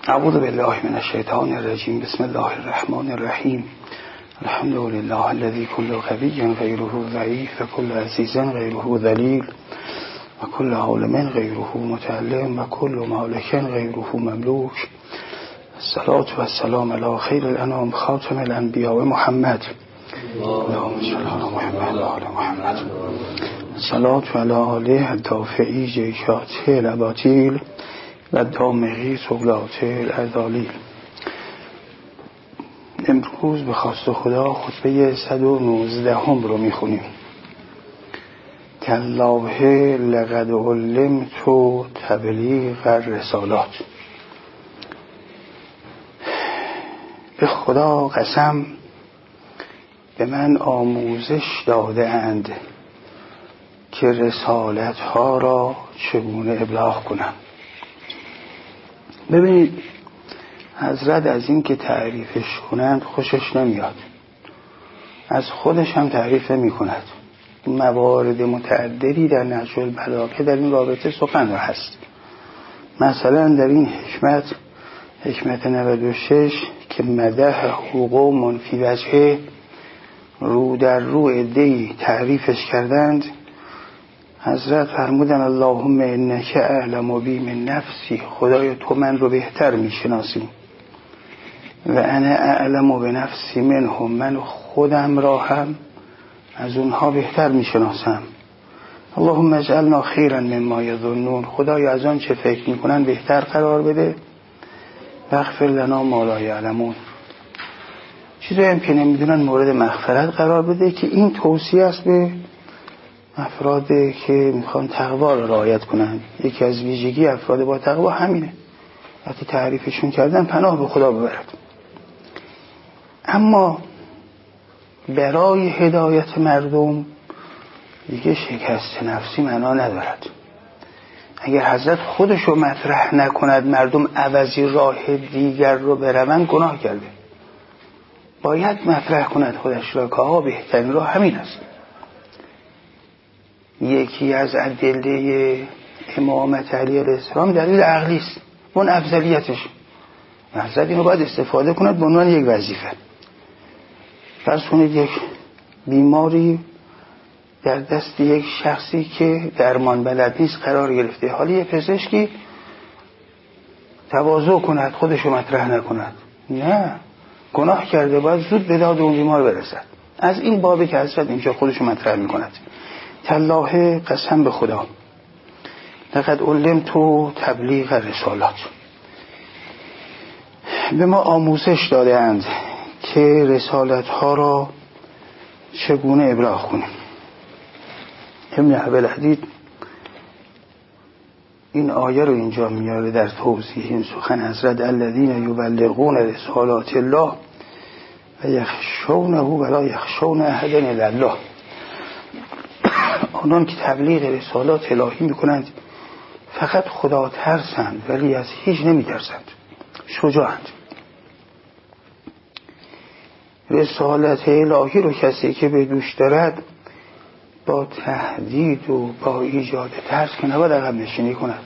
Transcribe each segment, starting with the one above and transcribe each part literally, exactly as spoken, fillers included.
اعوذ بالله من الشیطان الرجیم. بسم الله الرحمن الرحیم. الحمد لله الذي كل قوي غيره ضعيف وكل عزيز غيره ذليل وكل عالم غيره متعلم وكل مالك غيره مملوك. الصلاة والسلام على خير الانام خاتم الانبیاء محمد. اللهم صل على محمد و آل محمد. الصلاة على آله الدافعی جیشات الاباطیل و دامغی سبلات الازالیل. امروز به خواست خدا خطبه صد و نوزده هم رو میخونیم. تالله لقد علمت تبلیغ الرسالات. به خدا قسم به من آموزش داده اند که رسالت ها را چگونه ابلاغ کنم. ببینید حضرت از این که تعریفش کنند خوشش نمیاد، از خودش هم تعریف نمی کند. موارد متعددی در نهج البلاغه در این رابطه سخن هست. مثلا در این حکمت حکمت نود و شش که مدح حقوق منفی وجهه رو در رو عده‌ای تعریفش کردند، حضرت فرمودن اللهم انک اعلم بی من نفسی، خدای تو من رو بهتر میشناسی، و انا اعلم به نفسی منهم، من خودم را هم از اونها بهتر میشناسم. اللهم اجعلنا خیرا مما یظنون، خدای از آن چه فکر میکنن بهتر قرار بده. واغفر لنا ما لا یعلمون، چیزایی هم که نمیدونن مورد مغفرت قرار بده. که این توصیه است به افرادی که میخوان تقوا را رعایت کنند. یکی از ویژگی افراد با تقوا همینه، وقتی تعریفشون کردن پناه به خدا ببرد. اما برای هدایت مردم دیگه شکست نفسی معنا ندارد. اگر حضرت خودشو مطرح نکند مردم عوضی راه دیگر رو بروند گناه کرده. باید مطرح کند خودش را که آقا بهترین راه همین است. یکی از ادله امامت علی علیه السلام دلیل عقلی است، اون افضلیتش. حضرت اینو باید استفاده کند به عنوان یک وظیفه. فرض کنید یک بیماری در دست یک شخصی که درمان بلد نیست قرار گرفته، حالی یه پزشکی تواضع کند خودشو مطرح نکند، نه، گناه کرده، باید زود به داد اون بیمار برسد. از این بابی که حضرت اینجا خودشو مطرح میکند. تالله قسم به خدا لقد علمت تبلیغ رسالات، به ما آموزش داده اند که رسالت ها را چگونه ابلاغ کنیم. ابن ابوالحدید این آیه رو اینجا میاره در توضیح این سخن حضرت الذین یبلغون رسالات الله و یخشونه ولا یخشون احدا الا الله. آنان که تبلیغ رسالات الهی میکنند فقط خدا ترسند ولی از هیچ نمیترسند، شجاعند. رسالت الهی رو کسی که به دوش دارد با تهدید و با ایجاد ترس که نباید عقب نشینی کند.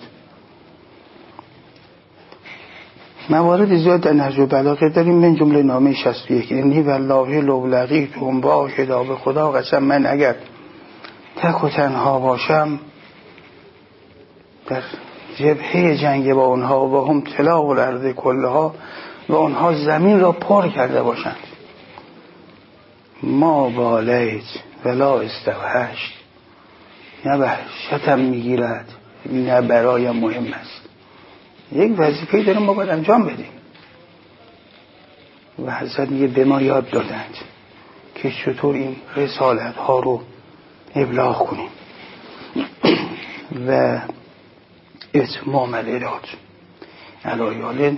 موارد زیاد در نهج البلاغه داریم، من جمله نامه شصت و یک انی والله لو لقیتهم واحدا، به خدا قسم من اگر تک و تنها باشم در جبهه جنگ با اونها و هم طلاق الارض کلها و اونها زمین را پر کرده باشند، ما بالیت ولا استوحشت، نه وحشتم میگیرد نه برایم مهم است. یک وظیفه‌ای داریم ما باید انجام بدیم. و حضرت میگه به ما یاد دادند که چطور این رسالت ها رو ابلاغ کنیم و اتمام الایات علایال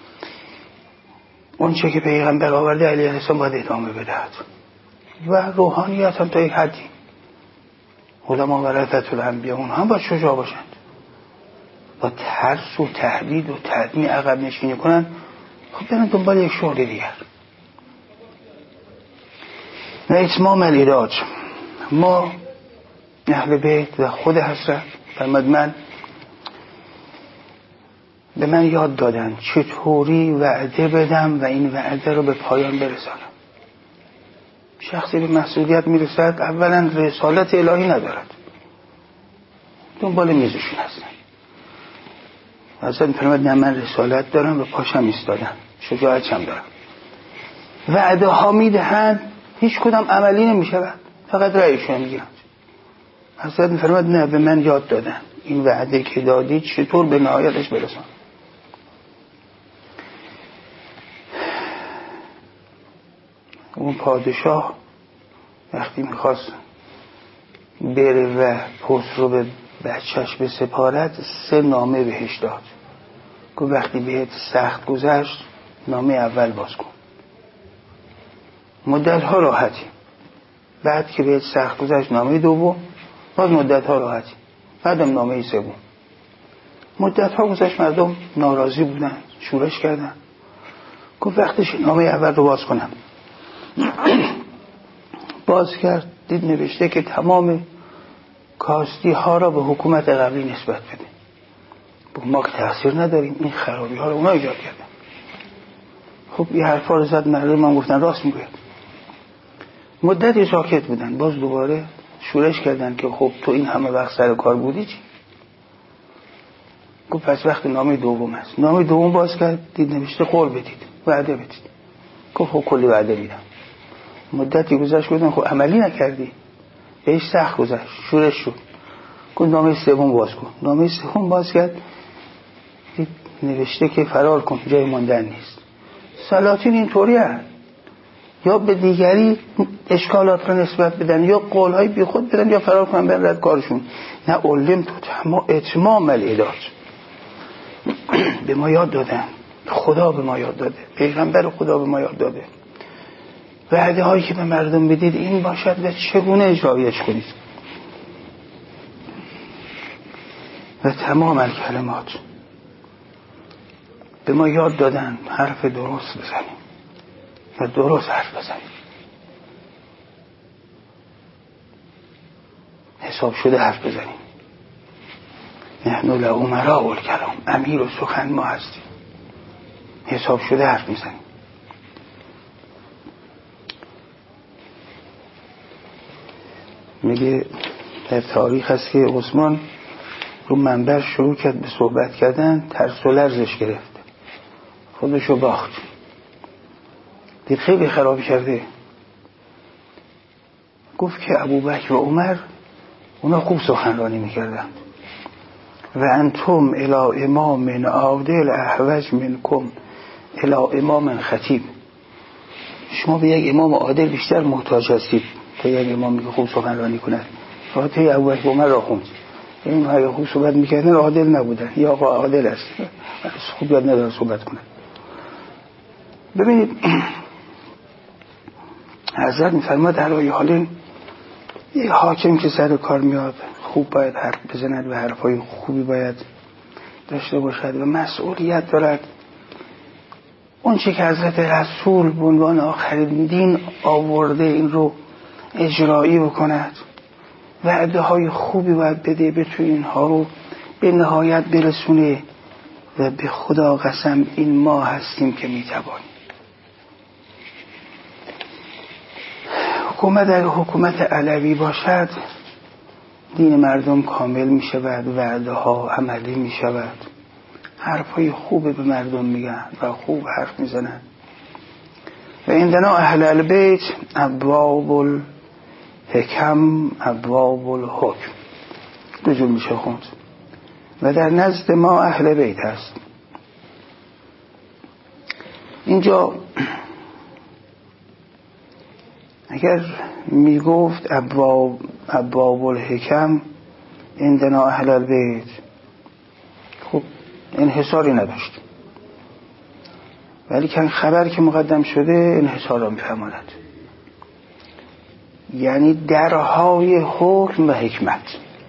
اون چه که پیغمبر آورده علیه السلام باید ادامه بدهد. و روحانیت هم تا یک حدی، علما ورثه الانبیاء اون هم باید شجاع باشند. با ترس و تهدید و تدمی عقب نشینی کنن، خب برن دنبال یک شغل دیگر. و اتمام الایات، ما اهل بیت و خود حضرت فرمود من به من یاد دادن چطوری وعده بدم و این وعده رو به پایان برسانم. شخصی به مسئولیت میرسد اولا رسالت الهی ندارد، دنبال میزشون هستن. حضرت میفرماید نه من رسالت دارم و پاشم ایستادم، شجاعتم دارم. وعده ها میدهند هیچ کدام عملی نمیشود، فقط رأیشون میگیرند. حضرت میفرماید نه به من یاد دادن این وعده که دادید چطور به نهایتش برسان. اون پادشاه وقتی میخواست بره و پست رو به بچهش به سپارت سه نامه بهش داد. گفت وقتی بهت سخت گذشت نامه اول باز کن، مدت ها راحتی. بعد که بهت سخت گذشت نامه دوم، باز مدت ها راحتی. بعدم نامه سوم. مدت ها گذشت، مردم ناراضی بودن، شورش کردن. گفت وقتش نامه اول رو باز کنم. باز کرد، دید نوشته که تمام کاستی ها را به حکومت قبلی نسبت بده. ما که تقصیر نداریم، این خرابی ها رو اونا ایجاد کردن. خب این حرفا رو زد، مردم هم گفتن راست میگوید. مدتی ساکت بودن، باز دوباره شورش کردن که خب تو این همه وقت سر کار بودی چی؟ گفت پس وقت نامه دوم است. نامه دوم باز کرد، دید نوشته قول بدید، وعده بدید. گفت خب کلی وعده میدم. مدتی گذشت، گفتن خب عملی نکردی. بهش سخت گذشت، شورش شد. گفت نامه سوم باز کن. نامه سوم باز کرد، دید نوشته که فرار کن، جای ماندن نیست. سلاطین اینطوری هست، یا به دیگری اشکالات را نسبت بدن، یا قولهای بی خود بدن، یا فرار کنن برن رد کارشون. نه علم تو تمام اتمام العداد. به ما یاد دادن، خدا به ما یاد داده، پیغمبر خدا به ما یاد داده. وعده هایی که به مردم بدید این باشد و چگونه اجرایش کنید. و تمام الکلمات به ما یاد دادن حرف درست بزنیم و درست حرف بزنیم. حساب شده حرف بزنیم. نحن لامراء الکلام، امیر و سخن ما هستیم. حساب شده حرف میزنیم. میگه در تاریخ هست که عثمان رو منبر شروع کرد به صحبت کردن، ترس و لرزش گرفت، خودشو باخت، دید خیلی خراب کرده. گفت که ابوبکر و عمر اونا خوب سخنرانی میکردند و انتم الی امام عادل احوج منکم الی امام خطیب. شما به یک امام عادل بیشتر محتاج هستید تا یک امامی که خوب سخنرانی کند. فاتحه ابوبکر و عمر را خوند. این های خوب صحبت میکردن عادل نبودن، یا آقا عادل است خوب یاد نداره صحبت کنه. ببینید حضرت میفرماد در آیه حالین یک حاکم که سر کار میاد خوب باید حرف بزند و حرفای خوبی باید داشته باشد و مسئولیت دارد. اون چه که حضرت رسول به عنوان آخرین دین آورده این رو اجرایی بکند. وعده های خوبی باید بده، بتونه اینها رو به نهایت برسونه و به خدا قسم این ما هستیم که میتوانیم. حکومت اگر حکومت علوی باشد دین مردم کامل می شود، وعده ها عملی می شود، حرف های خوب به مردم میگن و خوب حرف میزنن. و عندنا اهل البیت ابواب الحکم ابواب الحکم رجوع میشه خوند و در نزد ما اهل بیت هست. اینجا اگر میگفت ابواب ابواب الحکم عندنا اهل البیت، خب انحصاری نداشت، ولی که خبر که مقدم شده انحصار را میفهماند، یعنی درهای حکم و حکمت.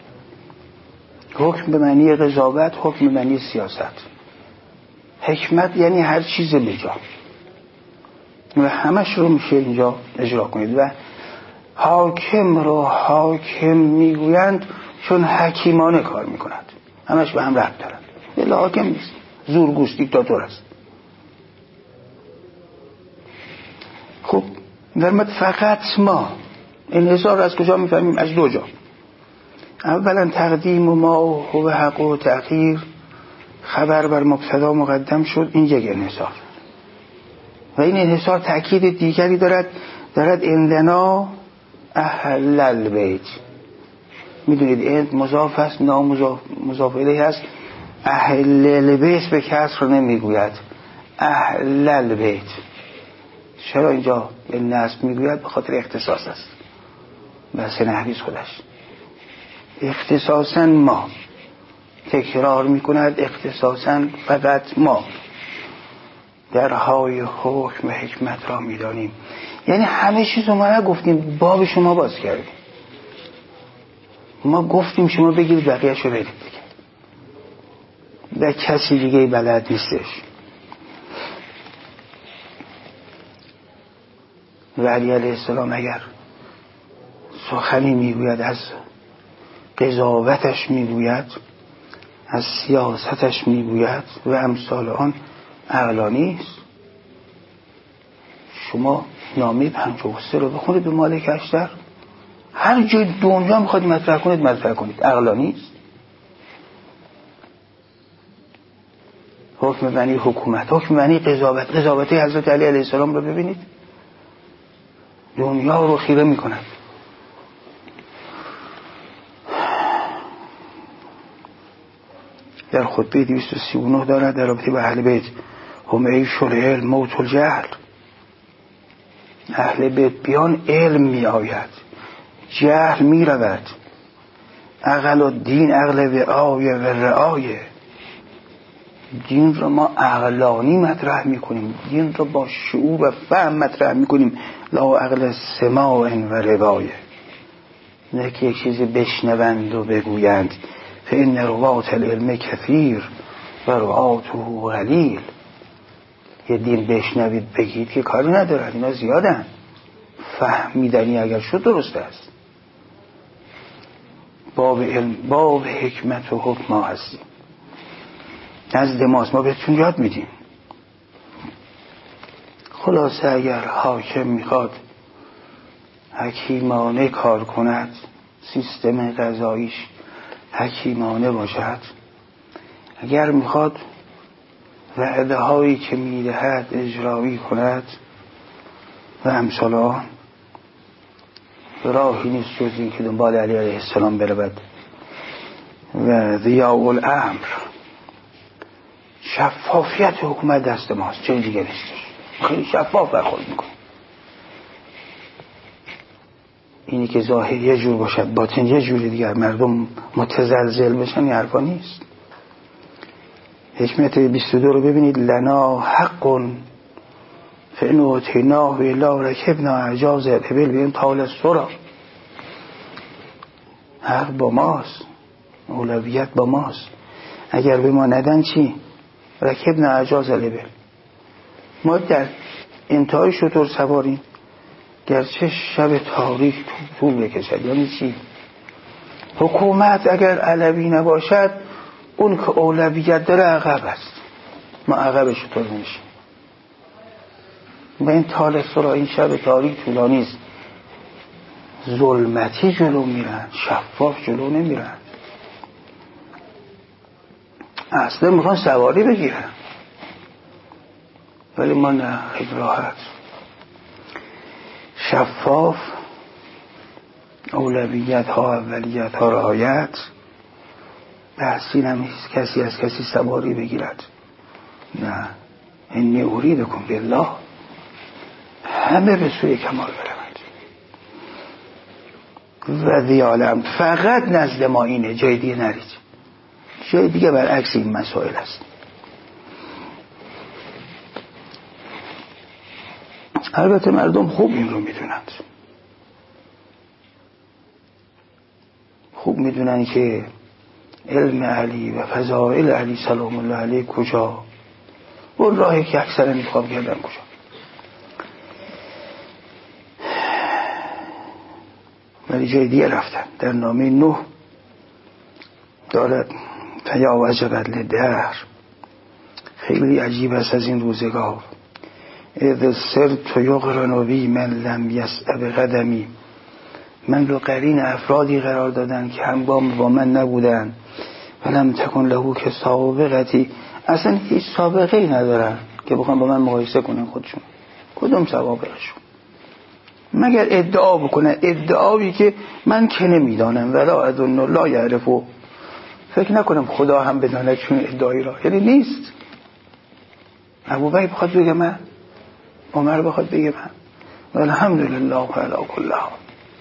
حکم به معنی قضاوت، حکم به معنی سیاست، حکمت یعنی هر چیز به جا و همش رو میشه اینجا اجرا کنید. و حاکم رو حاکم میگویند چون حکیمانه کار میکنند، همش به هم ربط دارند. بله حاکم نیست، زورگوست، دیکتاتور است. خب درمت فقط ما انحصار از کجا میفهمیم؟ از دو جا. اولا تقدیم و ما و حق و تأخیر، خبر بر مبتدا مقدم شد، این یک انحصار و این انحصار تأکید دیگری دارد، دارد اندنا اهل البیت. میدونید اند مضاف است، نامضاف مضاف الیه است. اهل البیت به کسر نمیگوید، اهل البیت. چرا اینجا به نصب میگوید؟ به خاطر اختصاص است، بحث نحویست خودش. اختصاصا ما تکرار میکند، اختصاصا فقط ما درهای حکم و حکمت را میدانیم. یعنی همه چیز رو ما نگفتیم، باب شما باز کردیم. ما گفتیم شما بگیرید بقیه‌اش رو برید دیگه. و کسی دیگه بلد نیستش. و علی علیه السلام اگر سخنی میگوید، از قضاوتش میگوید، از سیاستش میگوید و امثال آن، عقلانی است. شما نامه پنجاه و سه رو بخونید به مالک اشتر، هر جای دنیا میخواد مطرح کنید مطرح کنید، عقلانی است. حکم بنی حکومت، حکم بنی قضاوت، قضاوت حضرت علی علیه السلام رو ببینید، دنیا رو خیره میکند. در خطبه دویست و سی و نه دارد در رابطه با اهل بیت: هم عیش العلم موت الجهل. اهل بیت بیان علم می آید، جهل می رود. عقل و دین، عقل وعای و رعایه. دین رو ما عقلانی مطرح می کنیم، دین رو با شعور و فهم مطرح می کنیم. لا عقل سماع و روایه، نه که یک چیزی بشنوند و بگویند. فإن روات العلم کثیر و رعاته قلیل. یه دین بشنوید بگید که کاری ندارن، اینا زیادن. فهمیدنی اگر شد درست است. باب علم، باب حکمت و حکم ما هستیم، نزد ماست، ما بهتون یاد میدیم. خلاصه اگر حاکم میخواد حکیمانه کار کند، سیستم قضاییش حکیمانه باشد، اگر میخواد وعده هایی که میدهد اجرایی کند و امثال آن، راهی نیست جز این که دنبال علی علیه السلام برود. و ضیاء الامر، شفافیت حکومت دست ماست، چه دیگه نیستش. خیلی شفاف برخورد میکنه. اینی که ظاهر یه جور باشد باطن یه جوری دیگر، مردم متزلزل بشن، این حرفا نیست. حکمت بیست و دو رو ببینید: لنا حق فإن أوتیناه لا رکبنا اعجاز الإبل بهم طال السرى. حق با ماست، اولویت با ماست. اگر به ما ندن چی؟ رکبنا اعجاز الإبل. ما در انتهای شتر سواریم، گرچه شب تاریک طول بکشد. یعنی چی؟ حکومت اگر علوی نباشد، اون که اولویت داره عقب است، ما عقب شتر میشیم. و این طال سرا، این شب تاریک طولانی است، ظلمتی جلو میرن، شفاف جلو نمیرن. اصلا میخوان سواری بگیرن، ولی ما نه، خیلی راحت، شفاف، اولویت ها اولیت ها رعایت. بحثی نمیست کسی از کسی سواری بگیرد، نه. انی اریدکم بالله، همه به سوی کمال بروند. و ذیالم، فقط نزد ما اینه، جای دیگه نرید. جای دیگه برعکس این مسائل است. البته مردم خوب این رو میدونند، خوب میدونن که علم علی و فضائل علی سلام الله علیه کجا، اون راهی که اکثر انتخاب کردن کجا. ولی جای دیگه رفتن. در نامه نه دارد: فیا عجبا للدهر خیلی عجیب است از این روزگار. اذ سرت یقرن بی من لم یسع بقدمی، من رو قرین افرادی قرار دادن که همگام با من نبودن. ولم تکن له که سابقتی، اصلا هیچ سابقه ای ندارن که بخوام با من مقایسه کنن خودشون. کدوم سوابقشون؟ مگر ادعا بکنن ادعایی که من که نمیدانم، ولا اظن لا یعرفو، فکر نکنم خدا هم بداند چون ادعایی را، یعنی نیست. ابوبکر بخواد بگه من، عمر بخواد بگه من، والحمدلله علی کل حال.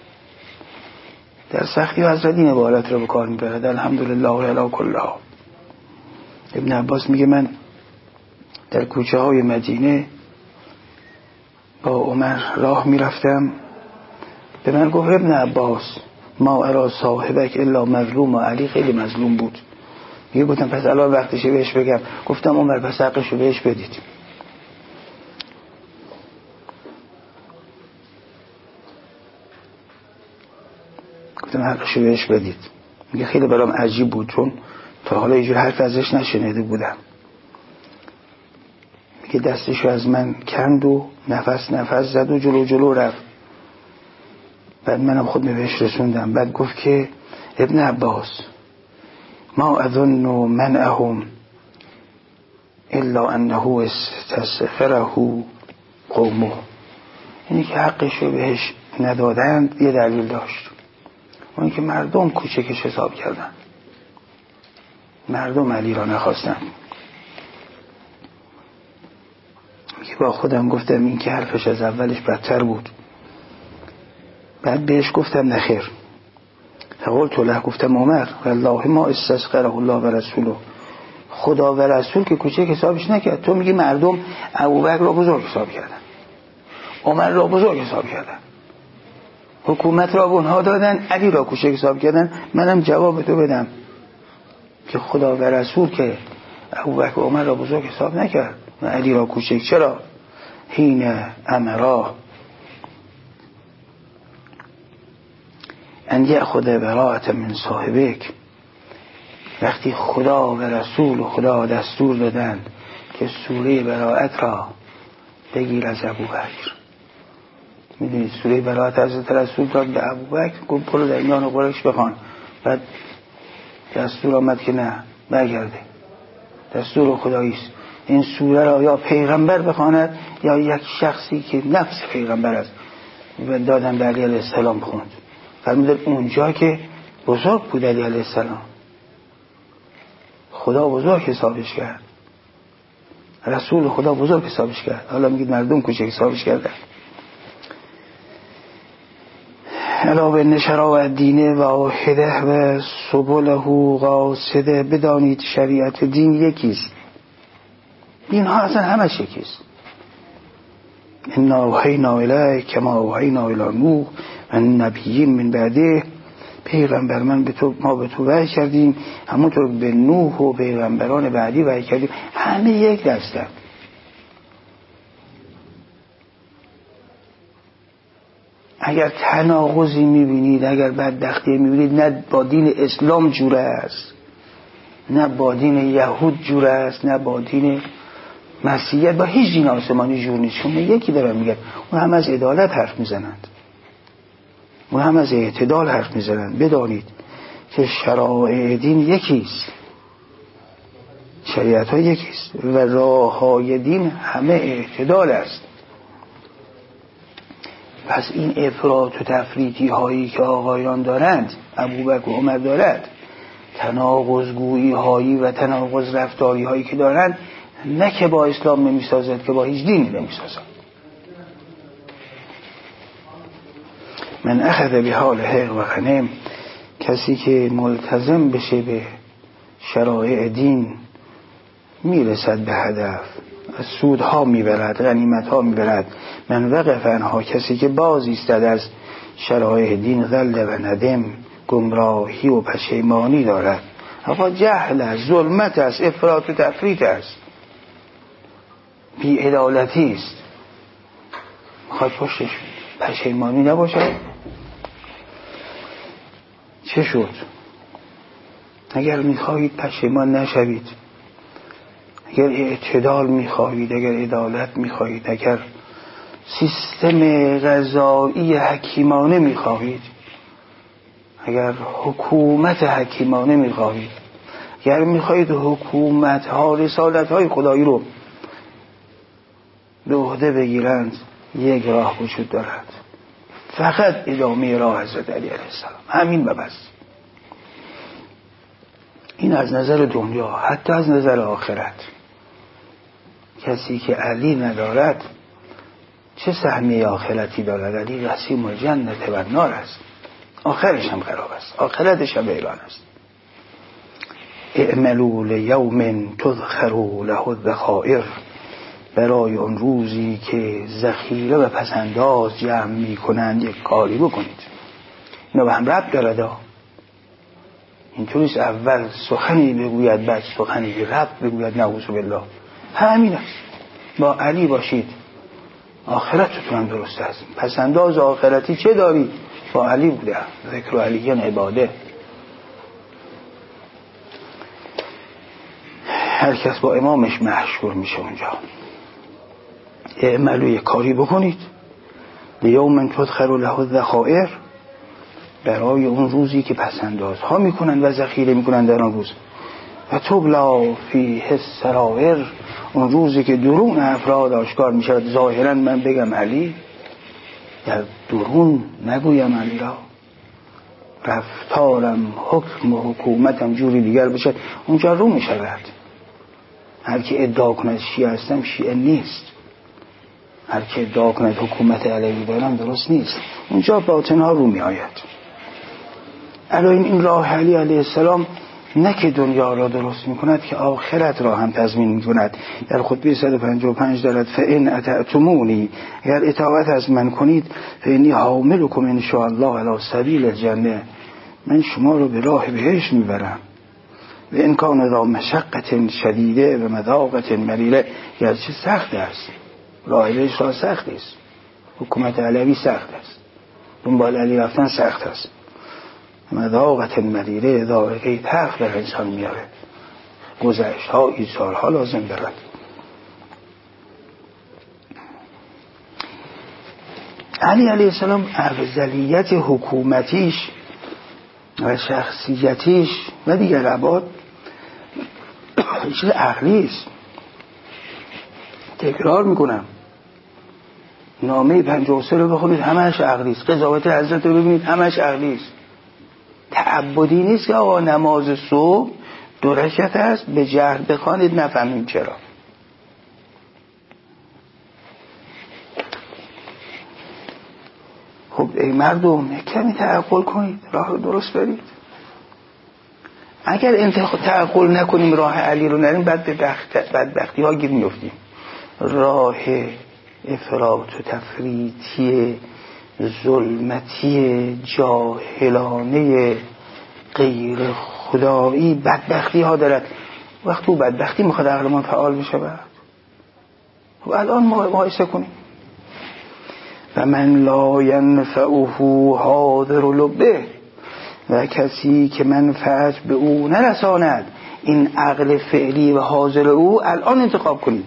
در سختی حضرت این عبارت رو به کار میبرد، الحمدلله علی کل حال. ابن عباس میگه من در کوچه های مدینه با عمر راه میرفتم، به من گفت ابن عباس ما ارا صاحبک الا مظلوم، و علی خیلی مظلوم بود. میگه گفتم پس الان وقتشه بهش بگم. گفتم عمر پس حقشو بهش بدید. گفتم حقشو بهش بدید. میگه خیلی برام عجیب بود، چون تا حالا اینجور حرف ازش نشنیده بودم. میگه دستشو از من کند و نفس نفس زد و جلو جلو رفت. بعد منم خود بهش رسوندم. بعد گفت که ابن عباس ما اظن منعهم الا انه استسخره قومه، یعنی که حقشو بهش ندادند یه دلیل داشت، اون که مردم کوچکش حساب کردن، مردم علی را نخواستن. میگه با خودم گفتم این که حرفش از اولش بدتر بود. بعد بهش گفتم نخیر. فقلت له، گفتم عمر والله ما استسقره الله و رسوله، خدا و رسول که کوچک حسابش نکرد. تو میگی مردم ابوبکر را بزرگ حساب کردن، عمر را بزرگ حساب کردن، حکومت را به اونها دادن، علی را کوچک حساب کردن. منم جواب تو بدم که خدا و رسول که ابوبکر و عمر را بزرگ حساب نکرد و علی را کوچک. چرا؟ حین امرا ان یأخذ براءة من صاحبک، وقتی خدا و رسول و خدا دستور دادن که سوره براءت را بگیر از ابوبکر. میدونید سوره براءت حضرت رسول داد به ابوبکر، گفت برو در میان قریش بخوان. بعد دستور آمد که نه، برگرده، دستور خدایی است. این سوره را یا پیغمبر بخواند یا یک شخصی که نفس پیغمبر است. دادن به علی علیه السلام بخوند. فرمودن اونجا که بزرگ بود علی علیه السلام، خدا بزرگ حسابش کرد، رسول خدا بزرگ حسابش کرد. حالا میگید مردم کوچک حسابش کردن. علاوه نشرا و دینه و آهده و سبله قاصده، بدانید شریعت دین یکیست، دین ها اصلا همش یکیست. انا اوحینا الیک کما اوحینا الی نوح و نبیین من بعده، پیغمبر من به تو، ما به تو وحی کردیم همونطور به نوح و پیغمبران بعدی وحی کردیم. همه یک دستن. اگر تناقضی میبینید، اگر بدبختی میبینید، نه با دین اسلام جوره است، نه با دین یهود جوره است، نه با دین مسیحیت، با هیچ دین آسمانی جور نیست. چون یکی دارم میگن، اون هم از عدالت حرف میزنند، اون هم از اعتدال حرف میزنند. بدانید که شرایع دین یکیست، شریعت ها یکیست و راه های دین همه اعتدال است. پس این افراط و تفریطی هایی که آقایان دارند، ابوبکر و عمر دارد، تناقض گویی هایی و تناقض رفتاری هایی که دارند، نه که با اسلام نمی سازد که با هیچ دینی نمی سازد. من اخذ به حال حق و غنم، کسی که ملتزم بشه به شرایع دین میرسد به هدف، از سودها میبرد، غنیمتها میبرد. من وقف انها، کسی که باز ایستد از شرایع دین، غل و ندم، گمراهی و پشیمانی دارد. اما جهل است، ظلمت است، افراط و تفریط است، بی‌عدالتی است. میخواد پشتش پشیمانی نباشد. چه شد؟ اگر میخواهید پشیمان نشوید، اگر اعتدال میخواهید، اگر عدالت میخواهید، اگر سیستم قضایی حکیمانه میخواهید، اگر حکومت حکیمانه میخواهید، اگر میخواهید حکومت ها رسالت های خدایی رو به عهده بگیرند، یک راه وجود دارد، فقط ادامه راه حضرت علی علیه السلام، همین و بس. این از نظر دنیا. حتی از نظر آخرت کسی که علی ندارد چه سهمی آخرتی دارد؟ علی قسیم الجنة و النار است، آخرش هم خراب است، آخرتش هم ویران است. اعملوا لیوم تذخر له الذخائر، برای اون روزی که ذخیره و پسنداز جمع می کنند یک کاری بکنید. اینا به هم ربط دارد. اینطوریست اول سخنی بگوید بعد سخنی بی ربط بگوید، نعوذ بالله. همین است. با علی باشید آخرتتون هم درست است. پسنداز آخرتی چه داری؟ با علی بوده. ذکر علیان عباده. هر کس با امامش مشهور میشه اونجا. اعملوا، یک کاری بکنید، لیوم تذخر له الذخائر، برای اون روزی که پسنداز ها میکنن و ذخیره میکنن در اون روز، و تبلا فیه السرائر، اون روزی که درون افراد آشکار میشود. ظاهرا من بگم علی، در درون نگویم علی را، رفتارم، حکم و حکومتم جوری دیگر بشد، اونجا رو میشود. هر کی ادعا کند شیعه هستم، شیعه نیست. هر کی ادعا کند حکومت علیوی دارم، درست نیست. اونجا باطنها رو می آید. الان این راه علی علیه السلام نه که دنیا را درست می کند، که آخرت را هم تضمین می کند. در خطبه صد و پنجاه و پنج دارد فإن اطعتمونی، اگر اطاعت از من کنید، فإنی حاملکم ان شاء الله علی سبیل الجنه، من شما رو به راه بهشت می برم. و این کان ذا مشقت شدیده و مذاقت ملیله، گرچه سخت است، راه بهشت را سخت است، حکومت علیوی سخت است، دنبال علی رفتن سخت است، مذاقت ملیله، ذائقه تلخ بر انسان میاره، گذشت ها ایثار ها لازم دارد. علی علیه السلام افضلیت حکومتیش و شخصیتیش و دیگر عباد چیز عقلی است. تکرار میکنم، نامه پنجاه و سه رو بخونید، همش عقلی است. قضاوت حضرت رو ببینید، همش عقلی است. تعبدی نیست که آقا نماز صبح دو رکعت است، به جهر بخوانید نفهمیم چرا. خب ای مردم، کمی تعقل کنید، راه رو درست برید. اگر انتخاب تعقل نکنیم، راه علی رو نریم، بعد به بدبختی ها گیر میفتیم. راه افراط و تفریطی، ظلمتی، جاهلانه، غیر خدایی بدبختی ها دارد. وقتی او بدبختی میخواد عقل ما فعال بشه، بعد و الان مقایسه کنیم. و من لا ینفعه حاضر لبه، و کسی که منفعت به او نرساند، این عقل فعلی و حاضر او الان انتخاب کنید.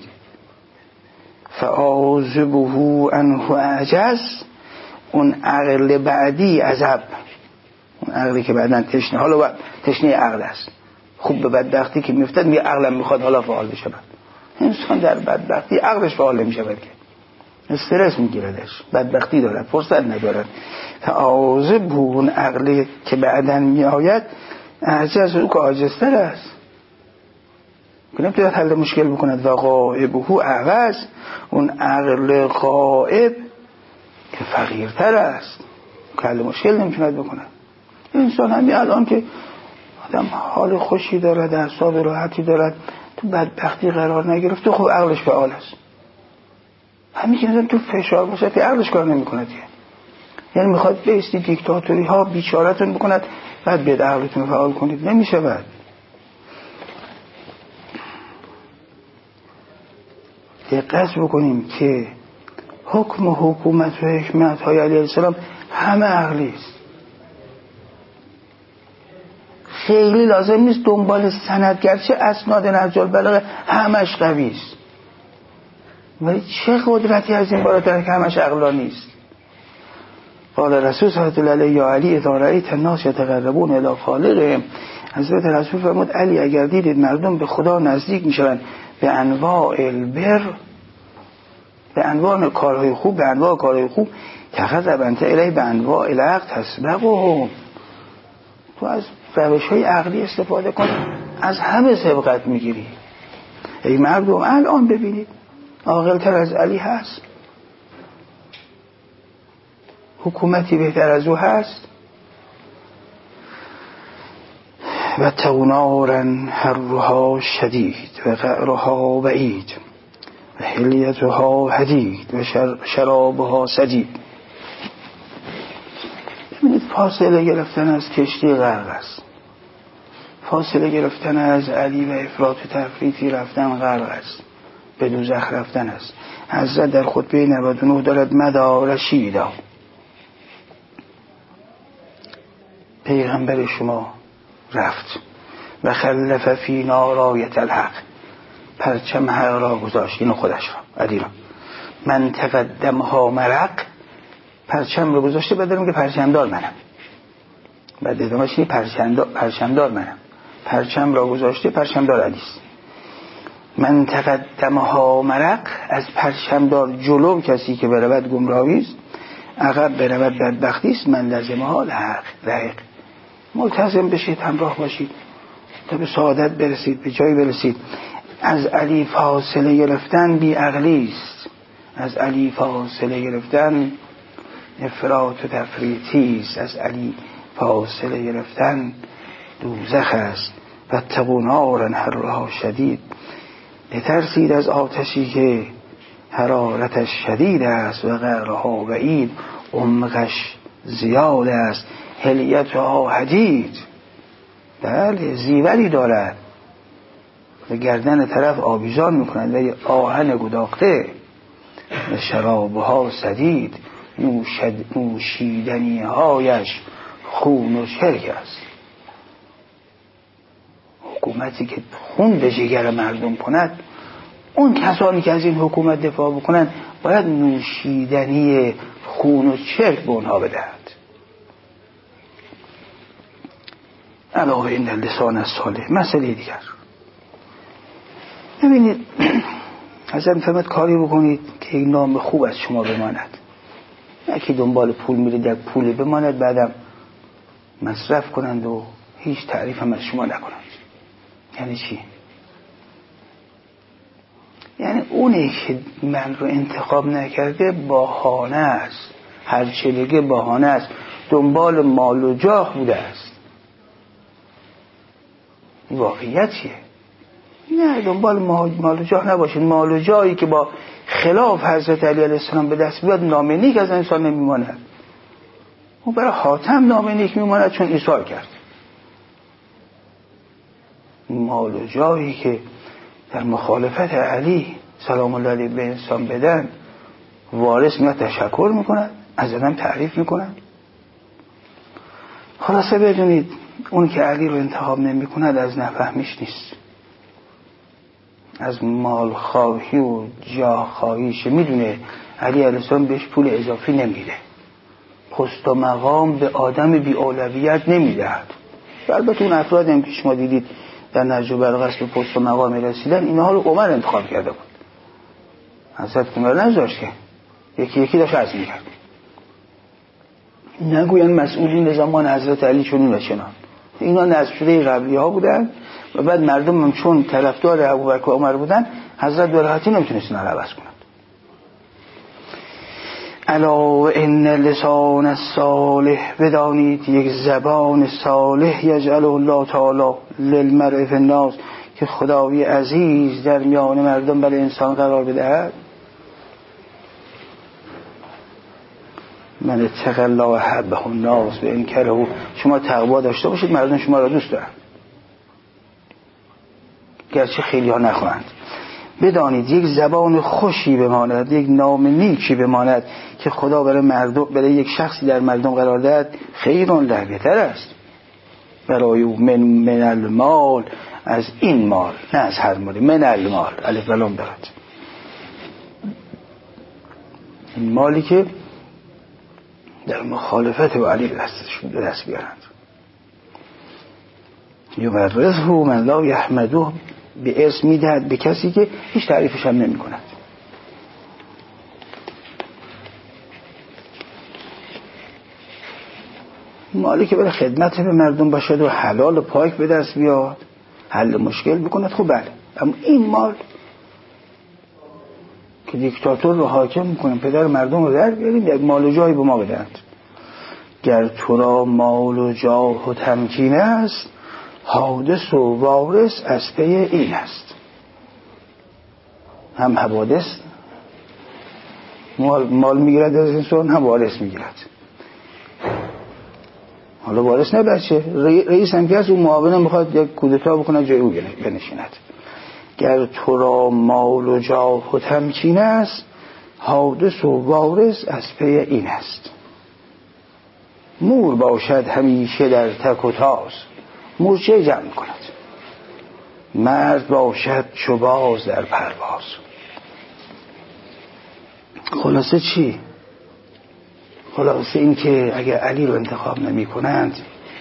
فعاذبه عنه اعجز، اون عقل بعدی عذب، اون عقلی که بعدن تشنه، حالا تشنه عقل است، خوب به بدبختی که میفتد می عقلم میخواد حالا فعال بشه. انسان در بدبختی عقلش فعال نمیشه، بلکه استرس میگیردش، بدبختی دارد، فرصت ندارد. فعاذبه، اون عقلی که بعدن میآید، اعجز، او که عاجزتر است، که نمیتواند حل مشکل بکند. و غائبه اعوج، اون عقل غائب که فقیرتر است، که حل مشکل نمیتواند بکند. انسان همین الان که آدم حال خوشی دارد، اعصاب راحتی دارد، تو بدبختی قرار نگرفته، خب عقلش فعال است. همین که انسان تو فشار باشه، که عقلش کار نمیکند. یعنی میخواد بیستی دیکتاتوری ها بیچارتون بکند، بعد بیاد عقلتون فعال کنید، نمیشه. بعد دقت بکنیم که حکم و حکومت و حکمت های علیه السلام همه عقلی است. خیلی لازم نیست دنبال سند، گرچه اسناد نهج البلاغه همش قوی است، ولی چه قدرتی از این بالاتر که همش عقلانی است. قال رسول صلی الله علیه یا علی اذا رأیت الناس یتقربون الی خالقهم، حضرت رسول فرمود علی اگر دیدید مردم به خدا نزدیک میشن به انواع البر، به انواع کارهای خوب، به انواع کارهای خوب، تقرب انت الیه به انواع العقل تسبقهم، تو از روش‌های عقلی استفاده کن، از همه سبقت میگیری. ای مردم الان ببینید عاقل‌تر از علی هست؟ حکومتی بهتر از او هست؟ و تونارا حرها شدید و قعرها بعید و حلیتها حدید و شرابها سدید. ببینید فاصله گرفتن از کشتی غرق است، فاصله گرفتن از علی و افراط و تفریطی رفتن غرق است، به دوزخ رفتن است. حضرت در خطبه نود و نه دارد مدار رشیدا، پیغمبر شما رفت و خلف فینا رایت الحق، پرچم حق را گذاشت، اینو خودش را علی را، من تقدمها مرق، پرچم را گذاشته، بعد دارم که پرچمدار منم، بعد ادامهش اینه پرچمدار, پرچمدار منم، پرچم را گذاشته، پرچمدار علیست. من تقدمها مرق، از پرچمدار جلو کسی که برود گمراهی است، عقب برود بدبختی است. من لازمها الحق رحق، ملتزم بشید، همراه باشید تا به سعادت برسید، به جایی برسید. از علی فاصله گرفتن بی عقلی است، از علی فاصله گرفتن افراط و تفریطی است، از علی فاصله گرفتن دوزخ است. و تقوا نارا حرها شدید، بترسید از آتشی که حرارتش شدید است و قعرها بعید، عمقش زیاد است، حلیتها حدید، بله زیوری دارد و گردن طرف آویزان میکنند و آهن گداخته. و شرابها سدید، نوشیدنی هایش خون و چرک است. حکومتی که خون به جگر مردم کند، اون کسانی که از این حکومت دفاع بکنند باید نوشیدنی خون و چرک به اونها بدهد. علاوه این لسان الصالح. مسئله دیگر ببینید، حضرت می‌فرماید کاری بکنید که این نام خوب از شما بماند، یکی دنبال پول میره در پول بماند، بعدم مصرف کنند و هیچ تعریف هم از شما نکنند. یعنی چی؟ یعنی اونی که من رو انتخاب نکرده بهانه است، هر چه بگه بهانه است، دنبال مال و جاه بوده است. واقعیت چیه؟ نه، دنبال مال و جاه نباشید. مال و جایی که با خلاف حضرت علی علیه السلام به دست بیاد نام نیک از انسان نمیماند. اون برای حاتم نام نیک میماند چون ایثار کرد. مال و جایی که در مخالفت علی سلام الله علیه به انسان بدن، وارث میاد تشکر میکند، از آدم تعریف میکند. خلاصه بدونید اون که علی رو انتخاب نمی کند از نفهمیش نیست، از مال خواهی و جاه خواهیش. میدونه علی علیه السلام بهش پول اضافی نمیده، پست و مقام به آدم بی اولویت نمیدهد. البته اون افراد هم که شما دیدید در نهج البلاغه به پست و مقام رسیدن، اینها رو عمر انتخاب کرده بود، حضرت عمر نذاشت که یکی یکی داشت عزم میکرد. نگوین مسئولین زمان حضرت علی چنین و چنان، اینا نصب شده قبلی ها بودن و بعد مردم هم چون طرفدار ابوبکر و عمر بودن، حضرت براحتی نمیتونستن عوض کنند. الا و ان لسان الصالح، بدانید یک زبان صالح یجعله الله تعالی للمرء فی الناس، که خدای عزیز در میان مردم برای انسان قرار بدهد. من اتقی الله حبه الناس و ان کرهوا، شما تقوا داشته باشید مردم شما را دوست دارند گرچه خیلی ها نخواهند. بدانید یک زبان خوشی بماند، یک نام نیکی بماند که خدا برای مردم، برای یک شخصی در مردم قرار دهد، خیرون له، بهتر است. برای او من, من المال، از این مال، نه از هر مالی، من المال الف و لام دارد، این مالی که در مخالفت با علی دستش دست بیارند. یورثه من لا یحمده، به ارث میدهد به کسی که هیچ تعریفش هم نمی کند. مالی که برای خدمت به مردم باشد و حلال و پاک به دست بیاد، حل مشکل بکند، خب بله. اما این مال که دیکتاتور رو حاکم میکنن، پدر مردم رو در بیاریم، یک مال و جایی به ما بدهند. گر تو را مال و جاه و تمکین است، حادث و وارث از پی این است. هم حوادث مال, مال میگیرد از انسان، هم وارث میگیرد. حالا وارث نه بچه، رئیس هم که از اون معاون میخواد یک کودتا بکنه جای او بنشیند. گر تو را مال و جاه و تمکین است، حادث و وارث از پی این است. مور باشد همیشه در تک و تاز، مور چه جمع کند؟ مرد باشد چو باز در پرواز. خلاصه چی؟ خلاصه این که اگر علی رو انتخاب نمی کنند،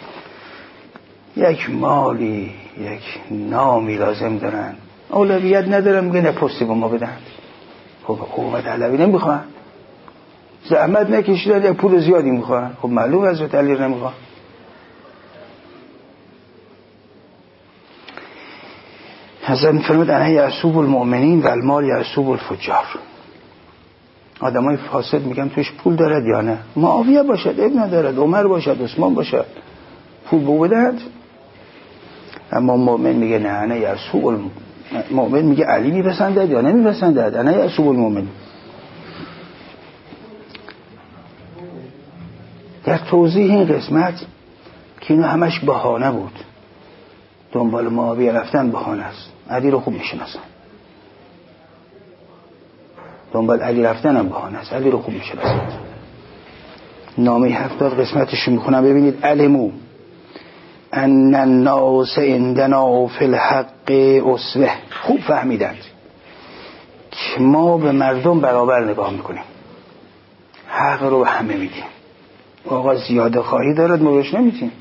یک مالی، یک نامی لازم دارن، اولویت ندارن، میگه نه پستی با ما بدن. خب قوت علوی نمیخوان، زحمت نکشیدن، یک پول زیادی میخوان. خب معلوم حضرت علی رو نمیخوان. حضرت میفرمود انه یعصوب المؤمنین و المال یعصوب الفجار. آدم های فاسد میگم توش پول دارد یا نه، معاویه باشد ابن ندارد، عمر باشد، عثمان باشد، پول بو بدهد. اما مؤمن میگه نه، انه یعصوب المؤمنین. مؤمن میگه علی میپسندد یا نمیپسندد، انه یعصوب المؤمنین. در توضیح این قسمت که اینو همش بهانه بود، دنبال معاویه رفتن بهانه است. علی رو خوب میشناسن، دنبال علی رفتن هم بهانه است. علی رو خوب میشناسن. نامه هفتاد قسمتش میخونم ببینید. علمو ان الناس عندنا فی الحق اسوه. خوب فهمیدند که ما به مردم برابر نگاه میکنیم، حق رو به همه میدیم. آقا زیاده خواهی دارد ما بهش نمیدیم.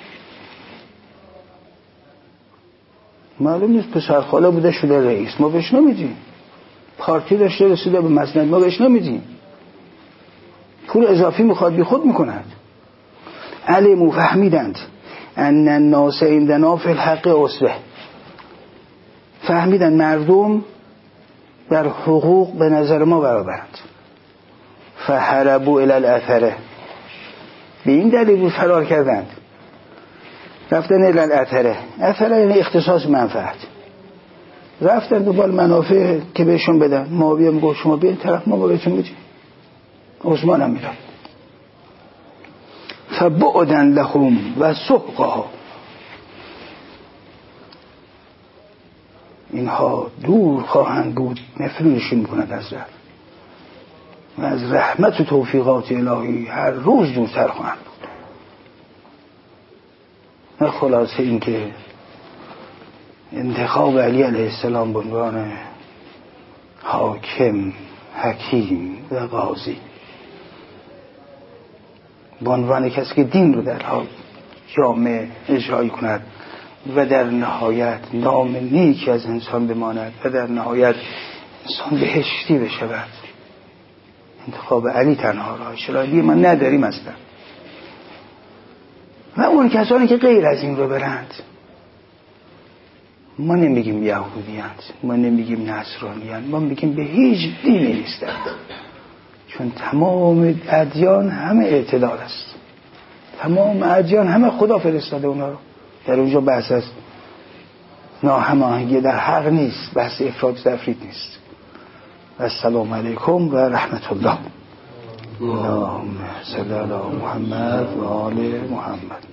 معلوم نیست پسر خاله بوده شده رئیس، ما بهش نمیدیم. پارتی داشته رسیده به مسند، ما بهش نمیدیم. پول اضافی میخواد بی خود میکند. علمو فهمیدند ان الناس عندنا فی الحق اسوه. فهمیدند مردم در حقوق به نظر ما برابرند. فهربوا الی الاثره. به این دلیل بود فرار کردند، رفتن الی الاثره. اثره یعنی اختصاص منفعت. رفتن دنبال منافع که بهشون بدن. معاویه میگه شما بیاین طرف، ما بهتون میدیم. عثمان هم میره. فبعدن لهم و سحقها. اینها دور خواهند بود، نفرینشون میکنند از رحمت و از رحمت و توفیقات الهی هر روز دورتر خواهند بود. نه خلاصه این که انتخاب علی علیه السلام به عنوان حاکم، حکیم و قاضی، به عنوان کسی که دین رو در حال جامع اجرایی کند و در نهایت نام نیکی از انسان بماند و در نهایت انسان بهشتی بشود، انتخاب علی تنها راه شرایطی ما نداریم اصلا. و اون کسانی که غیر از این رو برند، ما نمیگیم یهودیند، ما نمیگیم نصرانیند، ما میگیم به هیچ دینی نیستند، چون تمام ادیان همه اعتدال است. تمام ادیان همه خدا فرستاده اونا رو. در اونجا بحث از ناهماهنگی در حق نیست، بحث افراط و تفریط نیست. السلام علیکم و رحمت الله. اللهم صل علی محمد و آل محمد.